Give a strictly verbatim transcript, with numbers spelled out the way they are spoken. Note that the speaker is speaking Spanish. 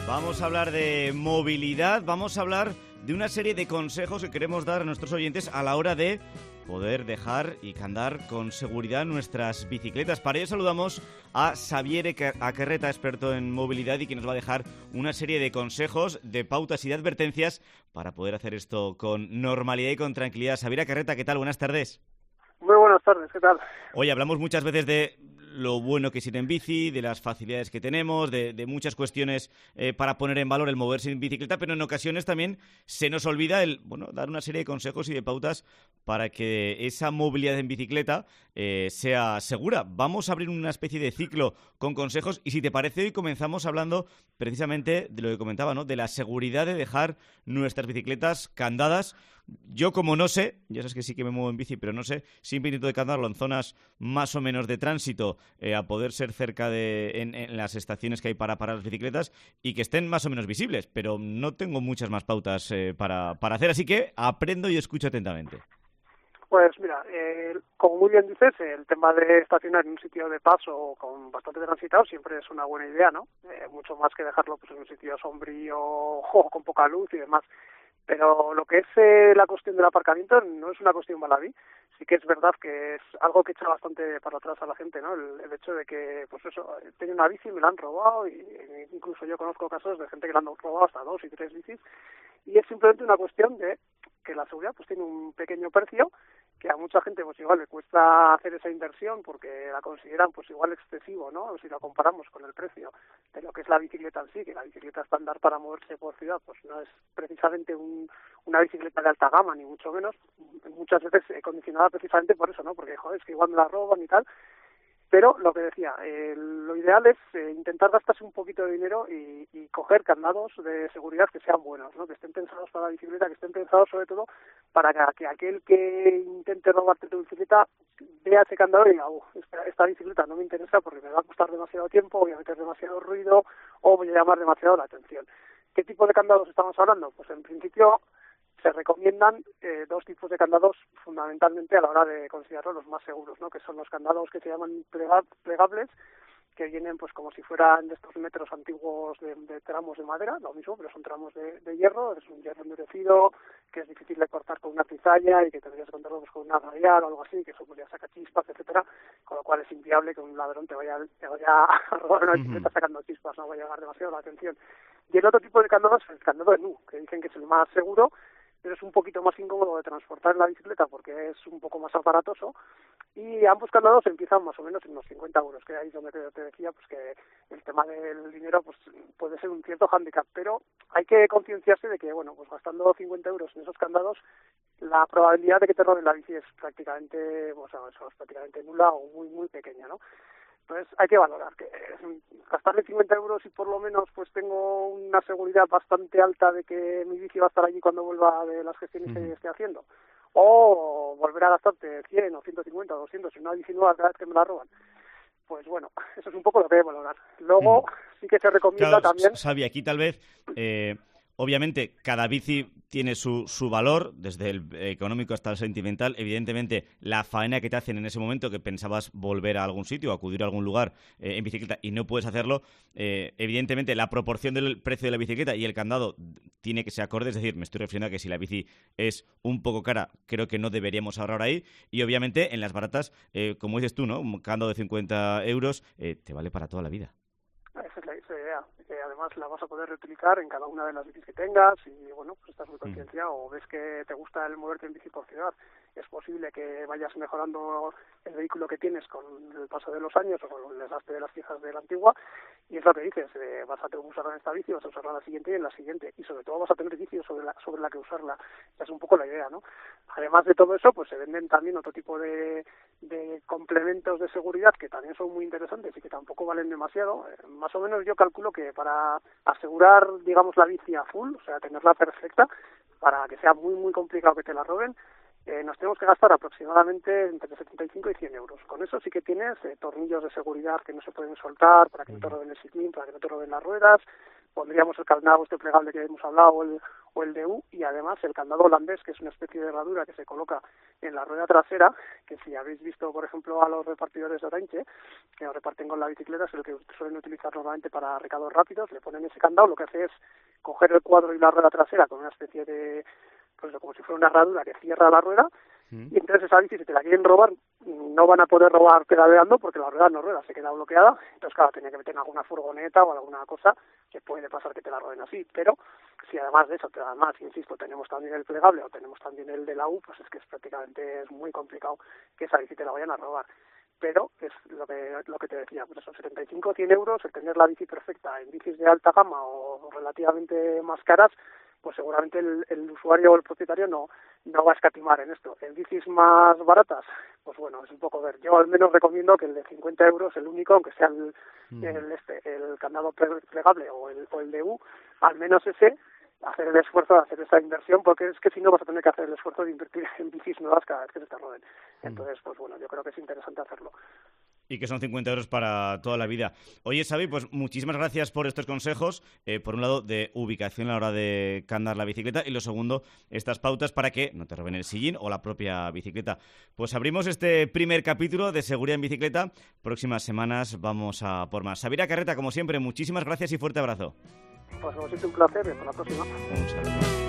Vamos a hablar de movilidad, vamos a hablar de una serie de consejos que queremos dar a nuestros oyentes a la hora de poder dejar y andar con seguridad nuestras bicicletas. Para ello saludamos a Xavier Akerreta, experto en movilidad, y que nos va a dejar una serie de consejos, de pautas y de advertencias para poder hacer esto con normalidad y con tranquilidad. Xavier Akerreta, ¿qué tal? Buenas tardes. Muy buenas tardes, ¿qué tal? Hoy hablamos muchas veces de lo bueno que es ir en bici, de las facilidades que tenemos, de, de muchas cuestiones eh, para poner en valor el moverse en bicicleta, pero en ocasiones también se nos olvida el bueno dar una serie de consejos y de pautas para que esa movilidad en bicicleta eh, sea segura. Vamos a abrir una especie de ciclo con consejos y, si te parece, hoy comenzamos hablando precisamente de lo que comentaba, ¿no? De la seguridad de dejar nuestras bicicletas candadas. Yo, como no sé, ya sabes que sí que me muevo en bici, pero no sé, siempre intento decantarlo en zonas más o menos de tránsito, eh, a poder ser cerca de en, en las estaciones que hay para parar las bicicletas y que estén más o menos visibles, pero no tengo muchas más pautas eh, para, para hacer, así que aprendo y escucho atentamente. Pues mira, eh, como muy bien dices, el tema de estacionar en un sitio de paso con bastante transitado siempre es una buena idea, ¿no? Eh, mucho más que dejarlo pues en un sitio sombrío o con poca luz y demás. Pero lo que es eh, la cuestión del aparcamiento no es una cuestión baladí. Sí que es verdad que es algo que echa bastante para atrás a la gente, ¿no? El, el hecho de que, pues eso, tengo una bici y me la han robado, y, y incluso yo conozco casos de gente que le han robado hasta dos y tres bicis, y es simplemente una cuestión de que la seguridad pues tiene un pequeño precio, que a mucha gente pues igual le cuesta hacer esa inversión porque la consideran pues igual excesivo, ¿no? Si lo comparamos con el precio de lo que es la bicicleta en sí, que la bicicleta estándar para moverse por ciudad pues no es precisamente un, una bicicleta de alta gama, ni mucho menos, muchas veces eh, condicionada precisamente por eso, ¿no? Porque, joder, es que igual me la roban y tal. Pero lo que decía, eh, lo ideal es eh, intentar gastarse un poquito de dinero y, y coger candados de seguridad que sean buenos, ¿no? Que estén pensados para la bicicleta, que estén pensados sobre todo para que, que aquel que intente robarte tu bicicleta vea ese candado y diga, uh, esta, esta bicicleta no me interesa porque me va a costar demasiado tiempo, voy a meter demasiado ruido o voy a llamar demasiado la atención. ¿Qué tipo de candados estamos hablando? Pues en principio se recomiendan eh, dos tipos de candados fundamentalmente a la hora de considerarlos los más seguros, ¿no? Que son los candados que se llaman plegables, que vienen pues como si fueran de estos metros antiguos de, de tramos de madera, lo mismo, pero son tramos de, de hierro, es un hierro endurecido, que es difícil de cortar con una cizalla y que tendrías que cortarlo pues, con una radial o algo así, que eso podría sacar chispas, etcétera, con lo cual es inviable que un ladrón te vaya, te vaya a robar una bicicleta sacando chispas, no va a llamar demasiado la atención. Y el otro tipo de candados es el candado de nu, que dicen que es el más seguro, pero es un poquito más incómodo de transportar en la bicicleta porque es un poco más aparatoso, y ambos candados empiezan más o menos en unos cincuenta euros, que ahí es donde te decía pues que el tema del dinero pues puede ser un cierto hándicap, pero hay que concienciarse de que, bueno, pues gastando cincuenta euros en esos candados, la probabilidad de que te roben la bici es prácticamente, o sea, es prácticamente nula o muy, muy pequeña, ¿no? Entonces hay que valorar que gastarle cincuenta euros y por lo menos pues tengo una seguridad bastante alta de que mi bici va a estar allí cuando vuelva de las gestiones que esté haciendo, o volver a gastarte cien o ciento cincuenta o doscientos en una bici nueva cada vez que me la roban. Pues bueno, eso es un poco lo que hay que valorar. Luego mm. sí que se recomienda claro, también... Xavi, aquí tal vez... Eh... Obviamente, cada bici tiene su, su valor, desde el económico hasta el sentimental. Evidentemente, la faena que te hacen en ese momento que pensabas volver a algún sitio, acudir a algún lugar eh, en bicicleta y no puedes hacerlo, eh, evidentemente la proporción del precio de la bicicleta y el candado tiene que ser acorde. Es decir, me estoy refiriendo a que si la bici es un poco cara, creo que no deberíamos ahorrar ahí. Y obviamente, en las baratas, eh, como dices tú, ¿no? Un candado de cincuenta euros eh, te vale para toda la vida. Esa es la, esa idea, que además la vas a poder reutilizar en cada una de las bicis que tengas y bueno, pues estás muy concienciado o ves que te gusta el moverte en bici por ciudad. Es posible que vayas mejorando el vehículo que tienes con el paso de los años o con el desgaste de las piezas de la antigua, y es lo que dices, eh, vas a tener que usarla en esta bici, vas a usarla en la siguiente y en la siguiente, y sobre todo vas a tener bici sobre la, sobre la que usarla. Esa es un poco la idea, ¿no? Además de todo eso, pues se venden también otro tipo de, de complementos de seguridad que también son muy interesantes y que tampoco valen demasiado. Eh, más o menos yo calculo que para asegurar, digamos, la bici a full, o sea, tenerla perfecta, para que sea muy, muy complicado que te la roben, Eh, nos tenemos que gastar aproximadamente entre setenta y cinco y cien euros. Con eso sí que tienes eh, tornillos de seguridad que no se pueden soltar para que no te roben el sidlín, para que no te roben las ruedas. Pondríamos el candado este plegable que hemos hablado, o el, o el D U, y además el candado holandés, que es una especie de herradura que se coloca en la rueda trasera, que si habéis visto, por ejemplo, a los repartidores de Orense, que lo reparten con la bicicleta, es el que suelen utilizar normalmente para recados rápidos, le ponen ese candado, lo que hace es coger el cuadro y la rueda trasera con una especie de, pues como si fuera una herradura que cierra la rueda, mm. y entonces esa bici, si te la quieren robar, no van a poder robar pedaleando porque la rueda no rueda, se queda bloqueada, entonces claro, tenía que meter en alguna furgoneta o alguna cosa, que puede pasar que te la roben así, pero si además de eso, además, insisto, tenemos también el plegable o tenemos también el de la U, pues es que es prácticamente es muy complicado que esa bici te la vayan a robar. Pero es lo que lo que te decía, pues esos setenta y cinco, cien euros, el tener la bici perfecta en bicis de alta gama o relativamente más caras, pues seguramente el, el usuario o el propietario no no va a escatimar en esto. En bicis más baratas, pues bueno, es un poco ver. Yo al menos recomiendo que el de cincuenta euros, el único, aunque sea el, mm. el, este, el candado plegable o el, o el D U, al menos ese, hacer el esfuerzo de hacer esa inversión, porque es que si no vas a tener que hacer el esfuerzo de invertir en bicis nuevas cada vez que se te roben. Entonces, pues bueno, yo creo que es interesante hacerlo. Y que son cincuenta euros para toda la vida. Oye, Xavi, pues muchísimas gracias por estos consejos. Eh, por un lado, de ubicación a la hora de candar la bicicleta, y lo segundo, estas pautas para que no te roben el sillín o la propia bicicleta. Pues abrimos este primer capítulo de Seguridad en Bicicleta. Próximas semanas vamos a por más. Xavier Carreta, como siempre, muchísimas gracias y fuerte abrazo. Pues ha sido un placer, hasta la próxima. Un saludo.